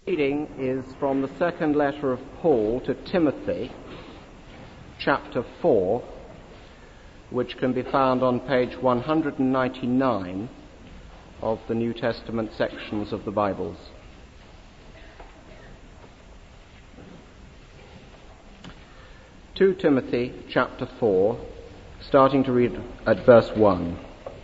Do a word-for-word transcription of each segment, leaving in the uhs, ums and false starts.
Reading is from the second letter of Paul to Timothy, chapter four, which can be found on page one hundred ninety-nine of the New Testament sections of the Bibles. Second Timothy chapter four, starting to read at verse one.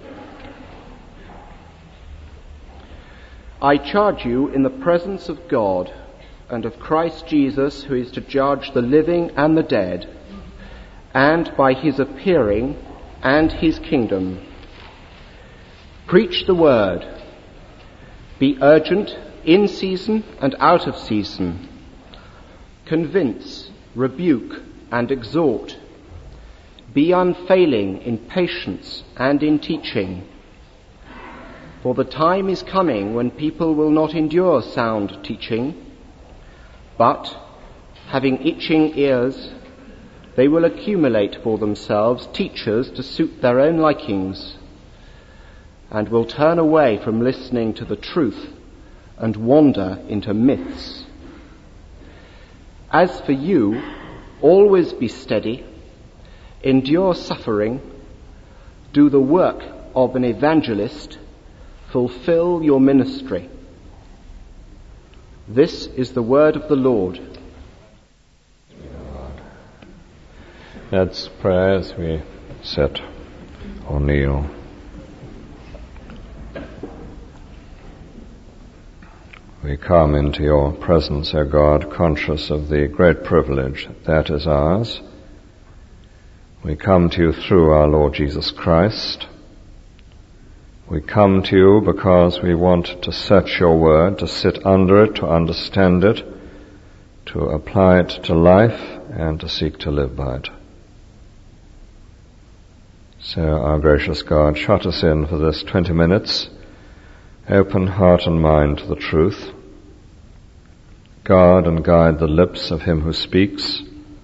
I charge you in the presence of God and of Christ Jesus, who is to judge the living and the dead, and by his appearing and his kingdom. Preach the word. Be urgent in season and out of season. Convince, rebuke, and exhort. Be unfailing in patience and in teaching. For the time is coming when people will not endure sound teaching, but, having itching ears, they will accumulate for themselves teachers to suit their own likings, and will turn away from listening to the truth and wander into myths. As for you, always be steady, endure suffering, do the work of an evangelist, fulfill your ministry. This is the word of the Lord. Let's pray as we sit or kneel. We come into your presence, O God, conscious of the great privilege that is ours. We come to you through our Lord Jesus Christ. We come to you because we want to search your word, to sit under it, to understand it, to apply it to life, and to seek to live by it. So, our gracious God, shut us in for this twenty minutes. Open heart and mind to the truth. Guard and guide the lips of him who speaks,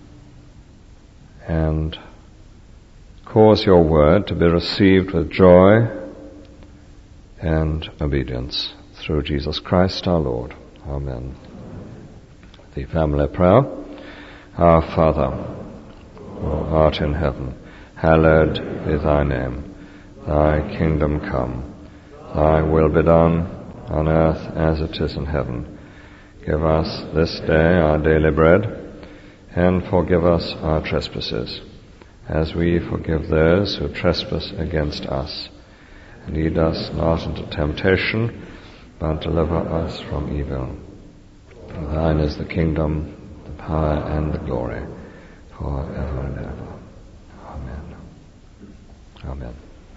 and cause your word to be received with joy and obedience through Jesus Christ our Lord. Amen. The family prayer. Our Father, who art in heaven, hallowed be thy name. Thy kingdom come. Thy will be done on earth as it is in heaven. Give us this day our daily bread, and forgive us our trespasses, as we forgive those who trespass against us. Lead us not into temptation, but deliver us from evil. For thine is the kingdom, the power, and the glory, forever and ever. Amen. Amen.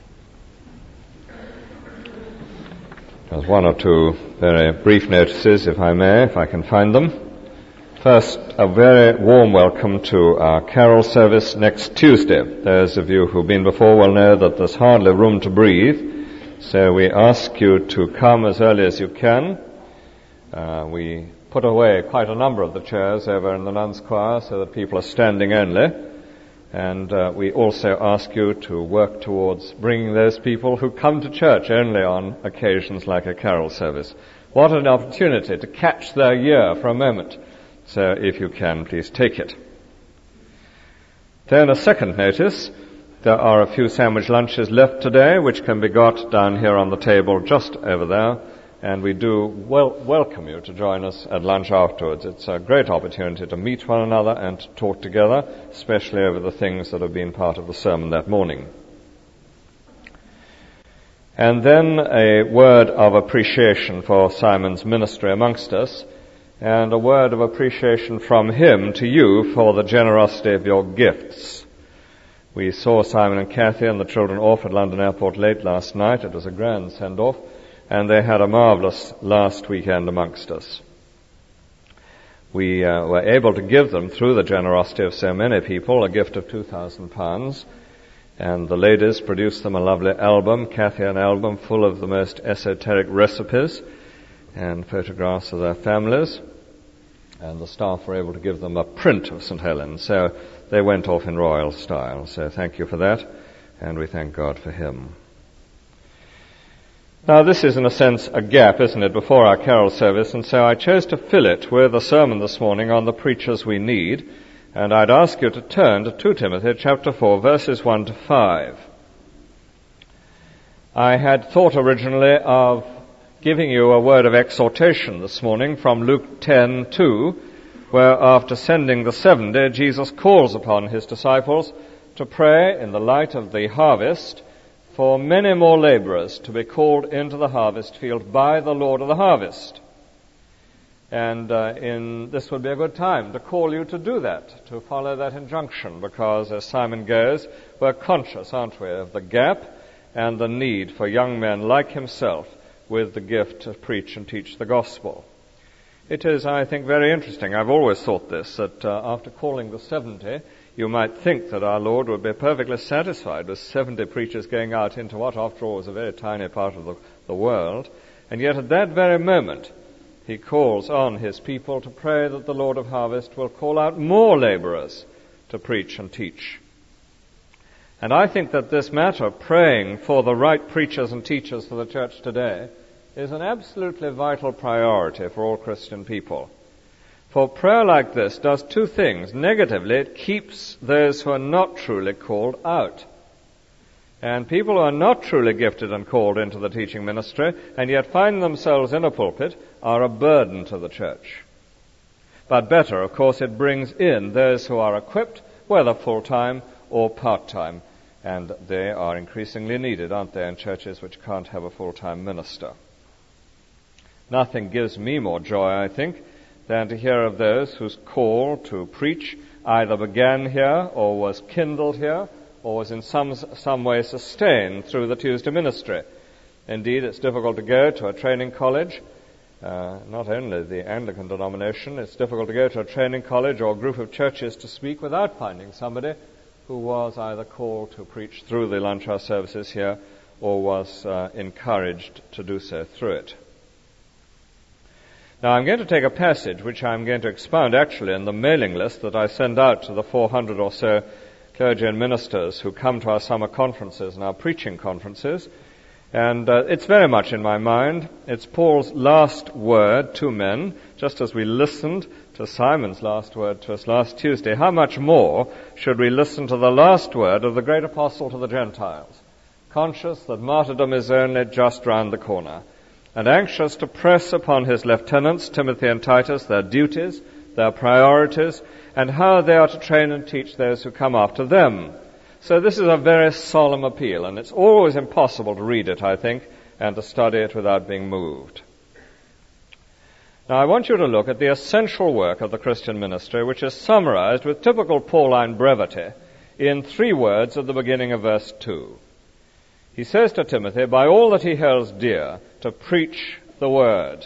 There's one or two very brief notices, if I may, if I can find them. First, a very warm welcome to our carol service next Tuesday. Those of you who've been before will know that there's hardly room to breathe. So we ask you to come as early as you can. Uh, we put away quite a number of the chairs over in the nuns' choir so that people are standing only. And uh, we also ask you to work towards bringing those people who come to church only on occasions like a carol service. What an opportunity to catch their ear for a moment. So if you can, please take it. Then a second notice. There are a few sandwich lunches left today, which can be got down here on the table just over there, and we do wel- welcome you to join us at lunch afterwards. It's a great opportunity to meet one another and to talk together, especially over the things that have been part of the sermon that morning. And then a word of appreciation for Simon's ministry amongst us, and a word of appreciation from him to you for the generosity of your gifts. We saw Simon and Kathy and the children off at London Airport late last night. It was a grand send-off, and they had a marvellous last weekend amongst us. We uh, were able to give them, through the generosity of so many people, a gift of two thousand pounds, and the ladies produced them a lovely album, Kathy an album full of the most esoteric recipes and photographs of their families, and the staff were able to give them a print of Saint Helens. So they went off in royal style. So thank you for that, and we thank God for him. Now, this is, in a sense, a gap, isn't it, before our carol service, and so I chose to fill it with a sermon this morning on the preachers we need, and I'd ask you to turn to Second Timothy chapter four, verses one to five. I had thought originally of giving you a word of exhortation this morning from Luke ten two, where after sending the seventy, Jesus calls upon his disciples to pray in the light of the harvest for many more laborers to be called into the harvest field by the Lord of the harvest. And uh, in this would be a good time to call you to do that, to follow that injunction, because as Simon goes, we're conscious, aren't we, of the gap and the need for young men like himself with the gift to preach and teach the gospel. It is, I think, very interesting. I've always thought this, that uh, after calling the seventy, you might think that our Lord would be perfectly satisfied with seventy preachers going out into what, after all, was a very tiny part of the, the world. And yet at that very moment, he calls on his people to pray that the Lord of harvest will call out more laborers to preach and teach. And I think that this matter of praying for the right preachers and teachers for the church today is an absolutely vital priority for all Christian people. For prayer like this does two things. Negatively, it keeps those who are not truly called out. And people who are not truly gifted and called into the teaching ministry and yet find themselves in a pulpit are a burden to the church. But better, of course, it brings in those who are equipped, whether full-time or part-time. And they are increasingly needed, aren't they, in churches which can't have a full-time minister. Nothing gives me more joy, I think, than to hear of those whose call to preach either began here or was kindled here or was in some some way sustained through the Tuesday ministry. Indeed, it's difficult to go to a training college, uh, not only the Anglican denomination, it's difficult to go to a training college or a group of churches to speak without finding somebody who was either called to preach through the lunch hour services here or was uh, encouraged to do so through it. Now, I'm going to take a passage which I'm going to expound actually in the mailing list that I send out to the four hundred or so clergy and ministers who come to our summer conferences and our preaching conferences. And uh, it's very much in my mind. It's Paul's last word to men, just as we listened to Simon's last word to us last Tuesday. How much more should we listen to the last word of the great apostle to the Gentiles, conscious that martyrdom is only just round the corner, and anxious to press upon his lieutenants, Timothy and Titus, their duties, their priorities, and how they are to train and teach those who come after them. So this is a very solemn appeal, and it's always impossible to read it, I think, and to study it without being moved. Now, I want you to look at the essential work of the Christian ministry, which is summarized with typical Pauline brevity in three words at the beginning of verse two. He says to Timothy, by all that he holds dear, to preach the word.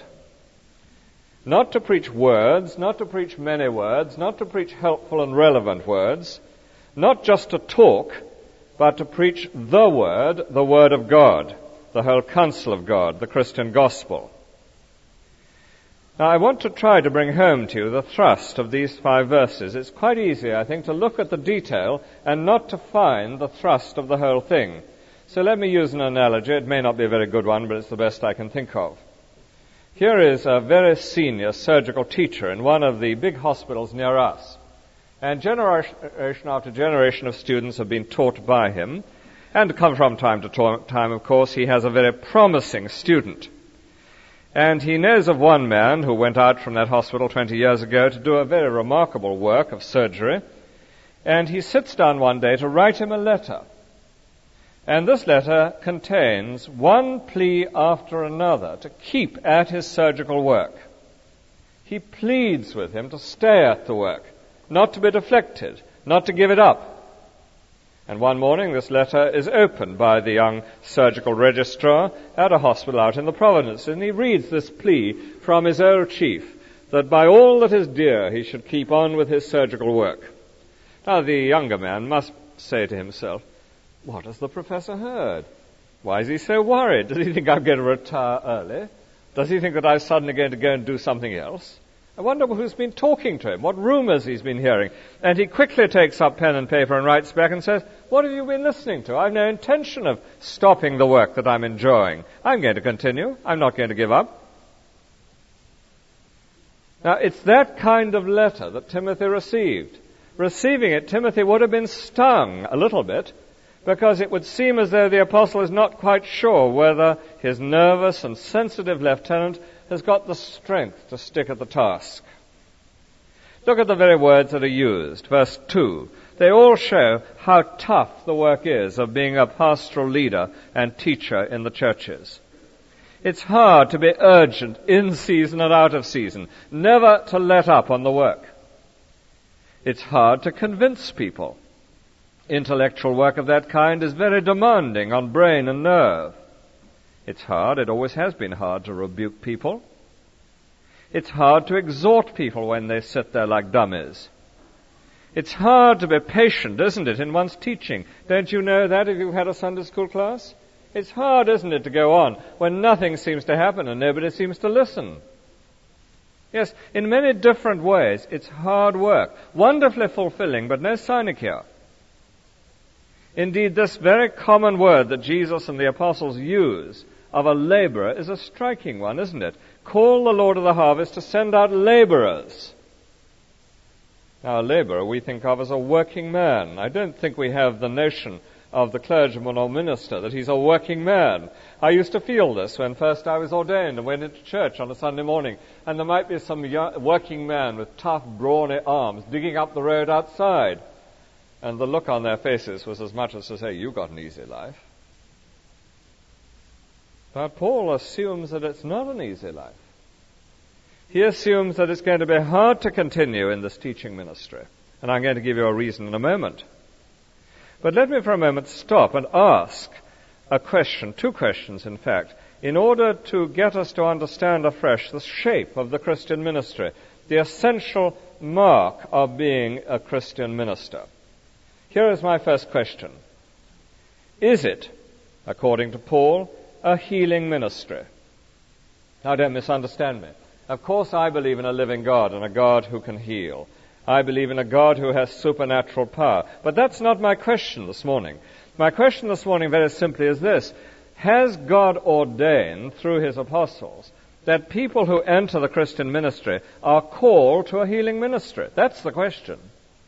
Not to preach words, not to preach many words, not to preach helpful and relevant words, not just to talk, but to preach the word, the word of God, the whole counsel of God, the Christian gospel. Now, I want to try to bring home to you the thrust of these five verses. It's quite easy, I think, to look at the detail and not to find the thrust of the whole thing. So let me use an analogy. It may not be a very good one, but it's the best I can think of. Here is a very senior surgical teacher in one of the big hospitals near us. And generation after generation of students have been taught by him. And come from time to time, of course, he has a very promising student. And he knows of one man who went out from that hospital twenty years ago to do a very remarkable work of surgery. And he sits down one day to write him a letter. And this letter contains one plea after another to keep at his surgical work. He pleads with him to stay at the work, not to be deflected, not to give it up. And one morning this letter is opened by the young surgical registrar at a hospital out in the province, and he reads this plea from his old chief that by all that is dear he should keep on with his surgical work. Now the younger man must say to himself, what has the professor heard? Why is he so worried? Does he think I'm going to retire early? Does he think that I'm suddenly going to go and do something else? I wonder who's been talking to him, what rumors he's been hearing. And he quickly takes up pen and paper and writes back and says, what have you been listening to? I've no intention of stopping the work that I'm enjoying. I'm going to continue. I'm not going to give up. Now, it's that kind of letter that Timothy received. Receiving it, Timothy would have been stung a little bit, because it would seem as though the apostle is not quite sure whether his nervous and sensitive lieutenant has got the strength to stick at the task. Look at the very words that are used. Verse two. They all show how tough the work is of being a pastoral leader and teacher in the churches. It's hard to be urgent in season and out of season, never to let up on the work. It's hard to convince people. Intellectual work of that kind is very demanding on brain and nerve. It's hard, it always has been hard to rebuke people. It's hard to exhort people when they sit there like dummies. It's hard to be patient, isn't it, in one's teaching? Don't you know that if you've had a Sunday school class? It's hard, isn't it, to go on when nothing seems to happen and nobody seems to listen. Yes, in many different ways, it's hard work. Wonderfully fulfilling, but no sinecure. Indeed, this very common word that Jesus and the apostles use of a laborer is a striking one, isn't it? Call the Lord of the harvest to send out laborers. Now, a laborer we think of as a working man. I don't think we have the notion of the clergyman or minister that he's a working man. I used to feel this when first I was ordained and went into church on a Sunday morning, and there might be some young, working man with tough, brawny arms digging up the road outside. And the look on their faces was as much as to say, you got an easy life. But Paul assumes that it's not an easy life. He assumes that it's going to be hard to continue in this teaching ministry. And I'm going to give you a reason in a moment. But let me for a moment stop and ask a question, two questions in fact, in order to get us to understand afresh the shape of the Christian ministry, the essential mark of being a Christian minister. Here is my first question. Is it, according to Paul, a healing ministry? Now, don't misunderstand me. Of course, I believe in a living God and a God who can heal. I believe in a God who has supernatural power. But that's not my question this morning. My question this morning very simply is this. Has God ordained through his apostles that people who enter the Christian ministry are called to a healing ministry? That's the question.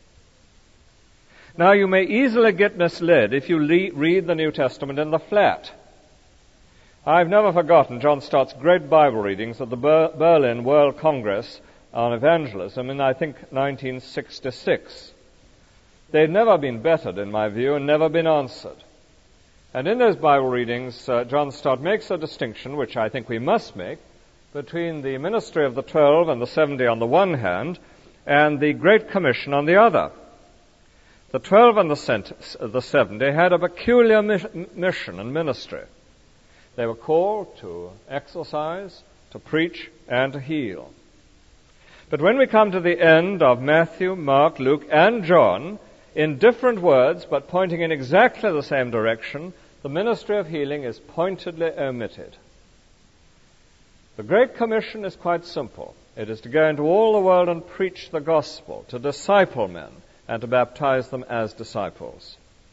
Now, you may easily get misled if you le- read the New Testament in the flat. I've never forgotten John Stott's great Bible readings at the Ber- Berlin World Congress on Evangelism in, I think, nineteen sixty-six. They've never been bettered, in my view, and never been answered. And in those Bible readings, uh, John Stott makes a distinction, which I think we must make, between the ministry of the twelve and the seventy on the one hand, and the Great Commission on the other. The twelve and the, cent- the seventy had a peculiar mi- mission and ministry. They were called to exercise, to preach, and to heal. But when we come to the end of Matthew, Mark, Luke, and John, in different words, but pointing in exactly the same direction, the ministry of healing is pointedly omitted. The Great Commission is quite simple. It is to go into all the world and preach the gospel, to disciple men, and to baptize them as disciples.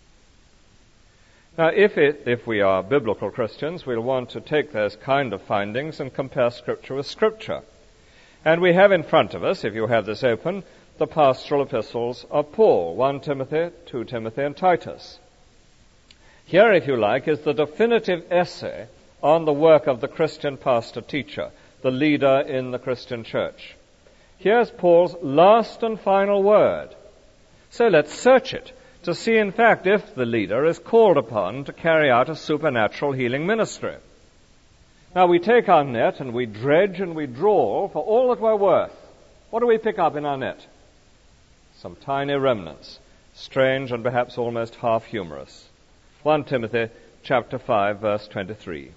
Now, if it, if we are biblical Christians, we'll want to take those kind of findings and compare Scripture with Scripture. And we have in front of us, if you have this open, the pastoral epistles of Paul, First Timothy, Second Timothy, and Titus. Here, if you like, is the definitive essay on the work of the Christian pastor-teacher, the leader in the Christian church. Here's Paul's last and final word. So let's search it to see, in fact, if the leader is called upon to carry out a supernatural healing ministry. Now, we take our net and we dredge and we draw for all that we're worth. What do we pick up in our net? Some tiny remnants, strange and perhaps almost half humorous. First Timothy chapter five, verse twenty-three.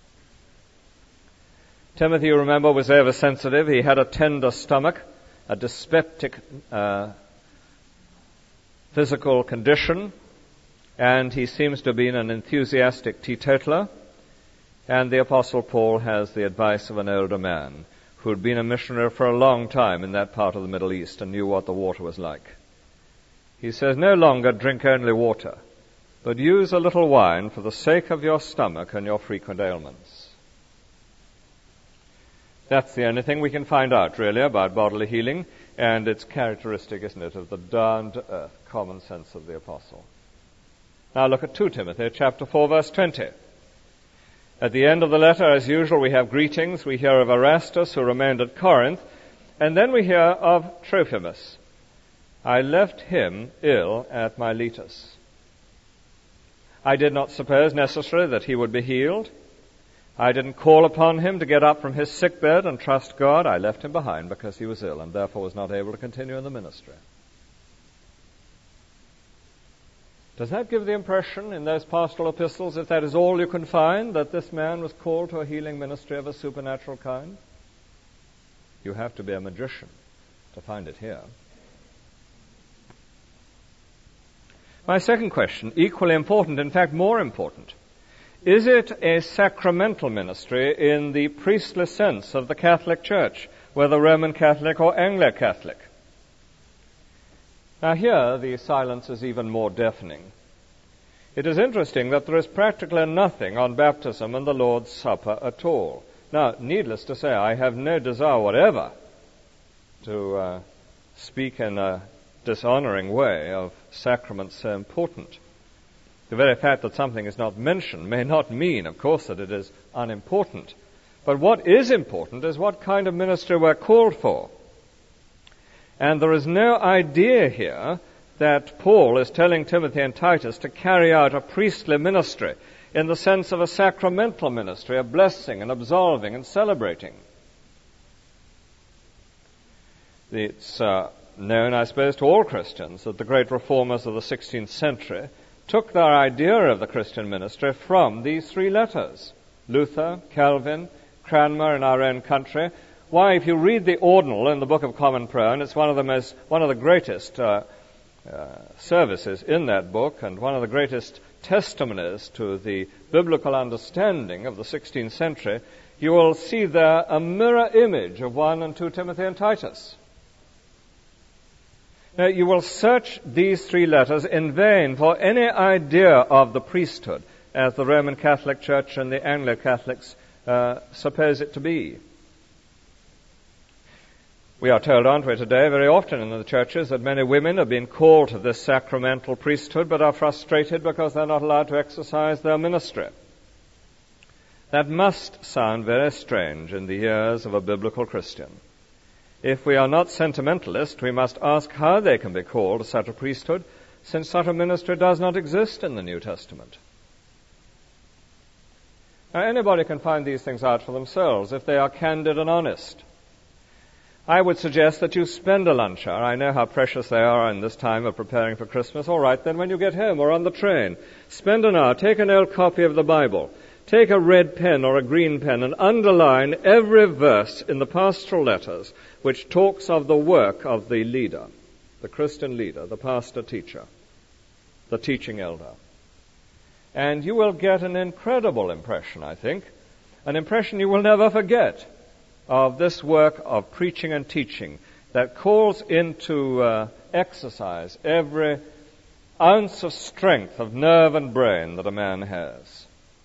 Timothy, you remember, was oversensitive. He had a tender stomach, a dyspeptic uh, physical condition, and he seems to have been an enthusiastic teetotaler. And the Apostle Paul has the advice of an older man who'd been a missionary for a long time in that part of the Middle East and knew what the water was like. He says, no longer drink only water, but use a little wine for the sake of your stomach and your frequent ailments. That's the only thing we can find out, really, about bodily healing, and it's characteristic, isn't it, of the down-to-earth common sense of the apostle. Now look at Second Timothy chapter four, verse twenty. At the end of the letter, as usual, we have greetings. We hear of Erastus, who remained at Corinth, and then we hear of Trophimus. I left him ill at Miletus. I did not suppose necessarily that he would be healed. I didn't call upon him to get up from his sickbed and trust God. I left him behind because he was ill and therefore was not able to continue in the ministry. Does that give the impression in those pastoral epistles, if that is all you can find, that this man was called to a healing ministry of a supernatural kind? You have to be a magician to find it here. My second question, equally important, in fact more important. Is it a sacramental ministry in the priestly sense of the Catholic Church, whether Roman Catholic or Anglo-Catholic? Now here the silence is even more deafening. It is interesting that there is practically nothing on baptism and the Lord's Supper at all. Now, needless to say, I have no desire whatever to uh, speak in a dishonoring way of sacraments so important. The very fact that something is not mentioned may not mean, of course, that it is unimportant. But what is important is what kind of ministry we're called for. And there is no idea here that Paul is telling Timothy and Titus to carry out a priestly ministry in the sense of a sacramental ministry, of blessing and absolving and celebrating. It's uh, known, I suppose, to all Christians that the great reformers of the sixteenth century took their idea of the Christian ministry from these three letters. Luther, Calvin, Cranmer in our own country. Why, if you read the Ordinal in the Book of Common Prayer, and it's one of the most, one of the greatest uh, uh, services in that book, and one of the greatest testimonies to the biblical understanding of the sixteenth century, you will see there a mirror image of First and Second Timothy and Titus. Now, you will search these three letters in vain for any idea of the priesthood as the Roman Catholic Church and the Anglo-Catholics uh, suppose it to be. We are told, aren't we, today, very often in the churches, that many women have been called to this sacramental priesthood but are frustrated because they're not allowed to exercise their ministry. That must sound very strange in the ears of a biblical Christian. If we are not sentimentalists, we must ask how they can be called to such a priesthood, since such a ministry does not exist in the New Testament. Now, anybody can find these things out for themselves if they are candid and honest. I would suggest that you spend a lunch hour. I know how precious they are in this time of preparing for Christmas. All right, then when you get home or on the train, spend an hour, take an old copy of the Bible, take a red pen or a green pen and underline every verse in the pastoral letters which talks of the work of the leader, the Christian leader, the pastor teacher, the teaching elder. And you will get an incredible impression, I think, an impression you will never forget of this work of preaching and teaching that calls into uh, exercise every ounce of strength of nerve and brain that a man has.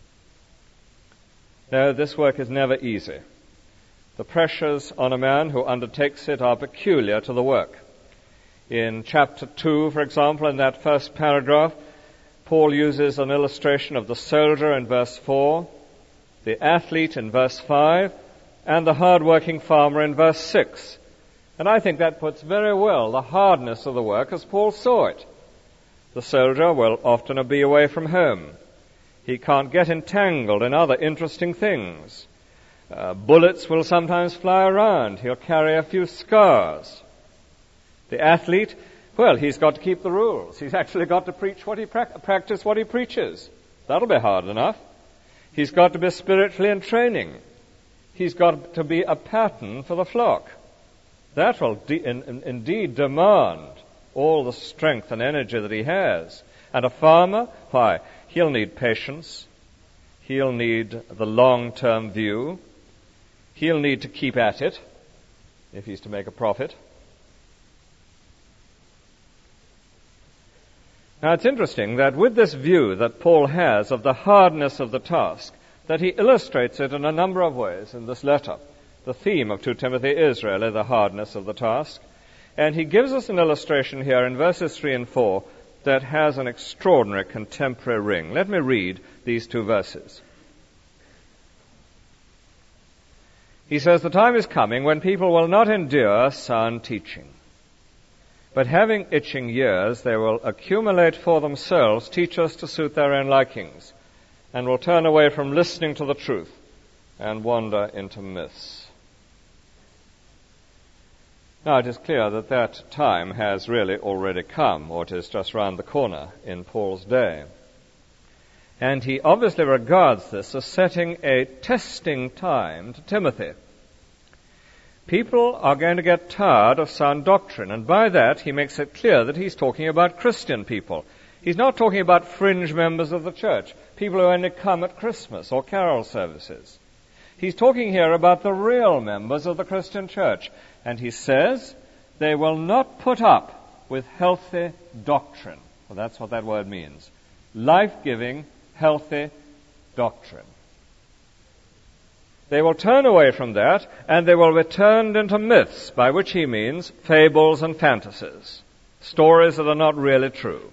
No, this work is never easy. The pressures on a man who undertakes it are peculiar to the work. In chapter two, for example, in that first paragraph, Paul uses an illustration of the soldier in verse four, the athlete in verse five, and the hard-working farmer in verse six. And I think that puts very well the hardness of the work as Paul saw it. The soldier will often be away from home. He can't get entangled in other interesting things. Uh, bullets will sometimes fly around. He'll carry a few scars. The athlete, well, he's got to keep the rules. He's actually got to preach what he pra- practice what he preaches. That'll be hard enough. He's got to be spiritually in training. He's got to be a pattern for the flock. That will de- in, in, indeed demand all the strength and energy that he has. And a farmer, why? He'll need patience. He'll need the long-term view. He'll need to keep at it. if he's to make a profit. Now it's interesting that with this view that Paul has of the hardness of the task, that he illustrates it in a number of ways in this letter. The theme of Second Timothy is really the hardness of the task. And he gives us an illustration here in verses three and four that has an extraordinary contemporary ring. Let me read these two verses. He says, "The time is coming when people will not endure sound teaching, but having itching ears, they will accumulate for themselves teachers to suit their own likings, and will turn away from listening to the truth and wander into myths." Now, it is clear that that time has really already come, or it is just round the corner in Paul's day. And he obviously regards this as setting a testing time to Timothy. People are going to get tired of sound doctrine, and by that he makes it clear that he's talking about Christian people. He's not talking about fringe members of the church, people who only come at Christmas or carol services. He's talking here about the real members of the Christian church. And he says, they will not put up with healthy doctrine. Well, that's what that word means. Life-giving, healthy doctrine. They will turn away from that, and they will be turned into myths, by which he means fables and fantasies, stories that are not really true.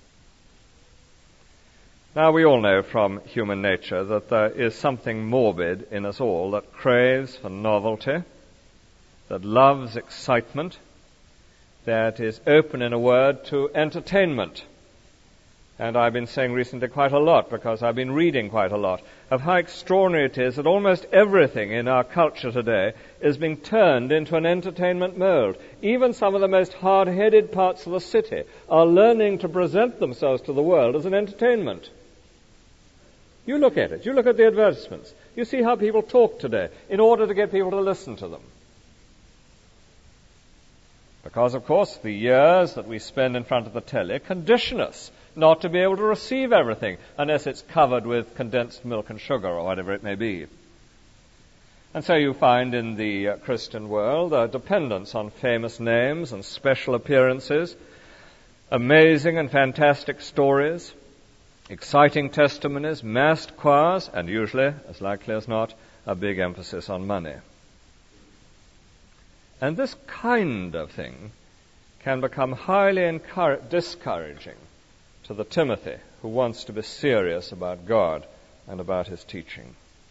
Now, we all know from human nature that there is something morbid in us all that craves for novelty, that loves excitement, that is open, in a word, to entertainment. And I've been saying recently quite a lot, because I've been reading quite a lot, of how extraordinary it is that almost everything in our culture today is being turned into an entertainment mold. Even some of the most hard-headed parts of the city are learning to present themselves to the world as an entertainment. You look at it. You look at the advertisements. You see how people talk today in order to get people to listen to them. Because, of course, the years that we spend in front of the telly condition us not to be able to receive everything unless it's covered with condensed milk and sugar or whatever it may be. And so you find in the uh, Christian world a dependence on famous names and special appearances, amazing and fantastic stories, exciting testimonies, massed choirs, and usually, as likely as not, a big emphasis on money. And this kind of thing can become highly encourage, discouraging to the Timothy who wants to be serious about God and about his teaching.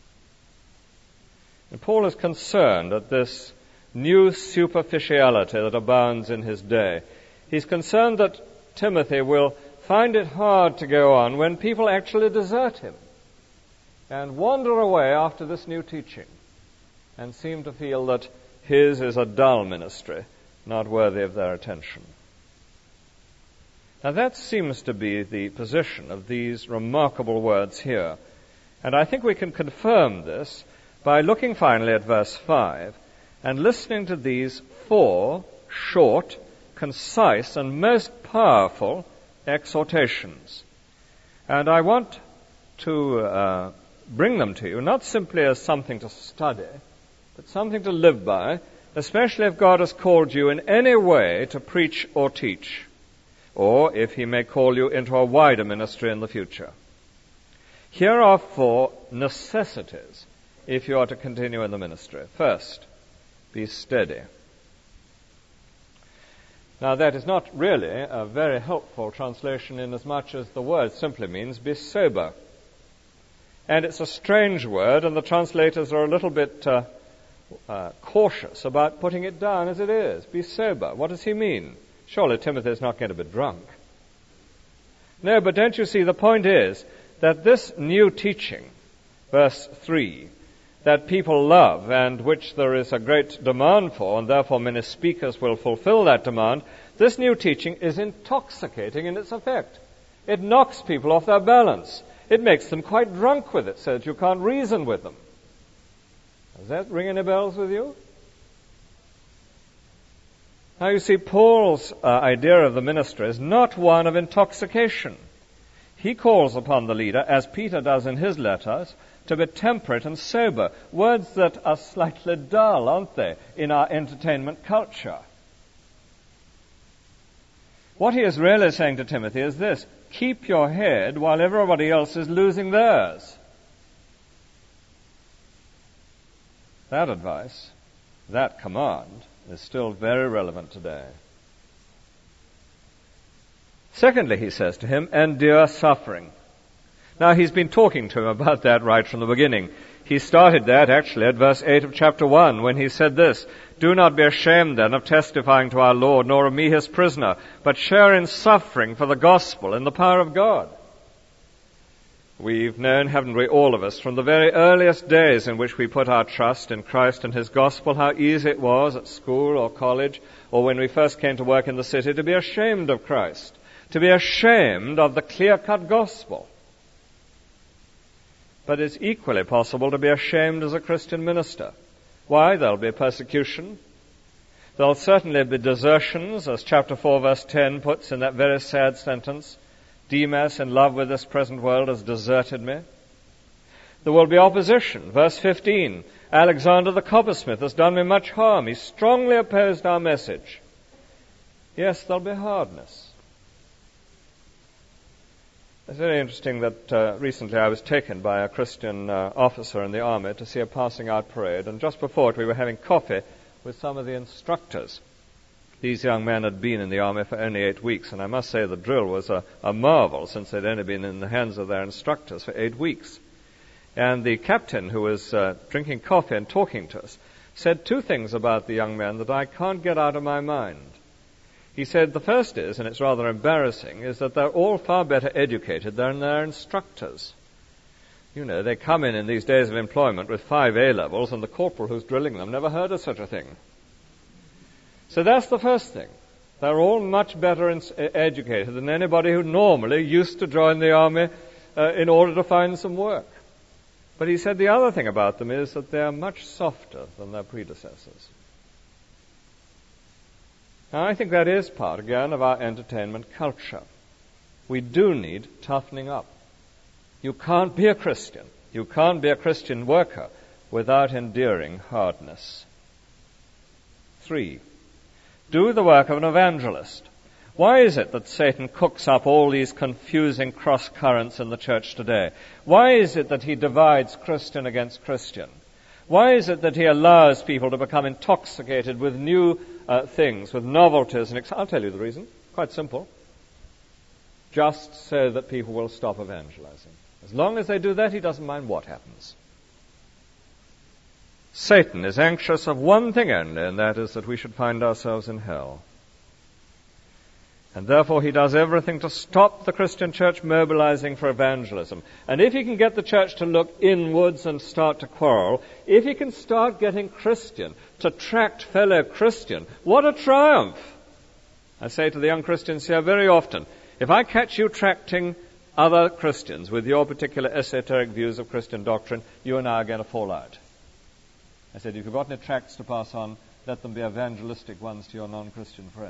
And Paul is concerned at this new superficiality that abounds in his day. He's concerned that Timothy will find it hard to go on when people actually desert him and wander away after this new teaching and seem to feel that his is a dull ministry, not worthy of their attention. Now that seems to be the position of these remarkable words here. And I think we can confirm this by looking finally at verse five and listening to these four short, concise, and most powerful exhortations. And I want to uh, bring them to you, not simply as something to study, but something to live by, especially if God has called you in any way to preach or teach, or if he may call you into a wider ministry in the future. Here are four necessities if you are to continue in the ministry. First, be steady. Now, that is not really a very helpful translation inasmuch as the word simply means be sober. And it's a strange word, and the translators are a little bit uh, uh, cautious about putting it down as it is. Be sober. What does he mean? Surely Timothy is not going to be drunk. No, but don't you see, the point is that this new teaching, verse three, that people love and which there is a great demand for, and therefore many speakers will fulfill that demand, this new teaching is intoxicating in its effect. It knocks people off their balance. It makes them quite drunk with it, so that you can't reason with them. Does that ring any bells with you? Now you see, Paul's uh, idea of the ministry is not one of intoxication. He calls upon the leader, as Peter does in his letters, to be temperate and sober. Words that are slightly dull, aren't they, in our entertainment culture. What he is really saying to Timothy is this: keep your head while everybody else is losing theirs. That advice, that command, is still very relevant today. Secondly, he says to him, endure suffering. Now, he's been talking to him about that right from the beginning. He started that, actually, at verse eight of chapter one, when he said this: do not be ashamed, then, of testifying to our Lord, nor of me his prisoner, but share in suffering for the gospel in the power of God. We've known, haven't we, all of us, from the very earliest days in which we put our trust in Christ and his gospel, how easy it was at school or college, or when we first came to work in the city, to be ashamed of Christ, to be ashamed of the clear-cut gospel. But it's equally possible to be ashamed as a Christian minister. Why? There'll be persecution. There'll certainly be desertions, as chapter four, verse ten puts in that very sad sentence: Demas, in love with this present world, has deserted me. There will be opposition. Verse fifteen, Alexander the coppersmith has done me much harm. He strongly opposed our message. Yes, there'll be hardness. It's very interesting that uh, recently I was taken by a Christian uh, officer in the army to see a passing out parade, and just before it we were having coffee with some of the instructors. These young men had been in the army for only eight weeks, and I must say the drill was a, a marvel, since they'd only been in the hands of their instructors for eight weeks. And the captain, who was uh, drinking coffee and talking to us, said two things about the young men that I can't get out of my mind. He said the first is, and it's rather embarrassing, is that they're all far better educated than their instructors. You know, they come in in these days of employment with five A-levels, and the corporal who's drilling them never heard of such a thing. So that's the first thing. They're all much better in, uh, educated than anybody who normally used to join the army uh, in order to find some work. But he said the other thing about them is that they're much softer than their predecessors. Now, I think that is part, again, of our entertainment culture. We do need toughening up. You can't be a Christian, you can't be a Christian worker without enduring hardness. Three, do the work of an evangelist. Why is it that Satan cooks up all these confusing cross-currents in the church today? Why is it that he divides Christian against Christian? Why is it that he allows people to become intoxicated with new uh, things, with novelties? And ex- I'll tell you the reason. Quite simple. Just so that people will stop evangelizing. As long as they do that, he doesn't mind what happens. Satan is anxious of one thing only, and that is that we should find ourselves in hell. And therefore he does everything to stop the Christian church mobilizing for evangelism. And if he can get the church to look inwards and start to quarrel, if he can start getting Christian to tract fellow Christian, what a triumph! I say to the young Christians here very often, if I catch you tracting other Christians with your particular esoteric views of Christian doctrine, you and I are going to fall out. I said, if you've got any tracts to pass on, let them be evangelistic ones to your non-Christian friends.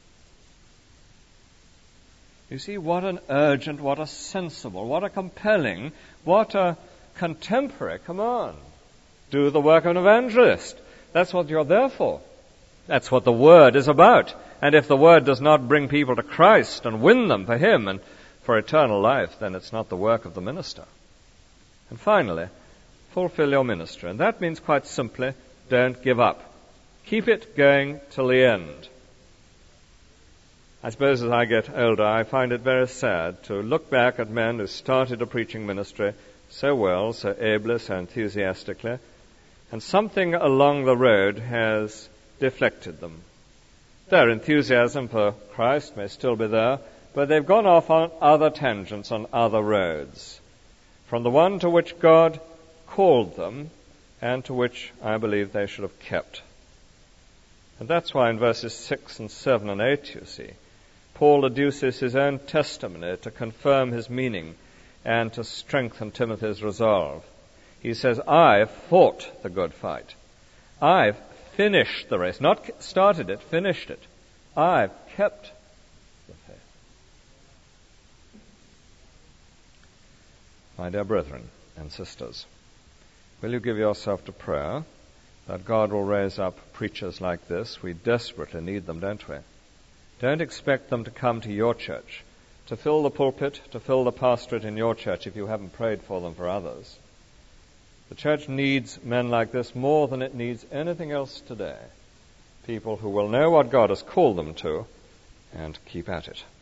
You see, what an urgent, what a sensible, what a compelling, what a contemporary command. Do the work of an evangelist. That's what you're there for. That's what the Word is about. And if the Word does not bring people to Christ and win them for Him and for eternal life, then it's not the work of the minister. And finally, fulfill your ministry. And that means quite simply, don't give up. Keep it going till the end. I suppose as I get older, I find it very sad to look back at men who started a preaching ministry so well, so ably, so enthusiastically, and something along the road has deflected them. Their enthusiasm for Christ may still be there, but they've gone off on other tangents, on other roads, from the one to which God called them and to which I believe they should have kept. And that's why in verses six and seven and eight, you see, Paul adduces his own testimony to confirm his meaning and to strengthen Timothy's resolve. He says, I've fought the good fight. I've finished the race. Not started it, finished it. I've kept the faith. My dear brethren and sisters, will you give yourself to prayer that God will raise up preachers like this? We desperately need them, don't we? Don't expect them to come to your church, to fill the pulpit, to fill the pastorate in your church if you haven't prayed for them for others. The church needs men like this more than it needs anything else today. People who will know what God has called them to and keep at it.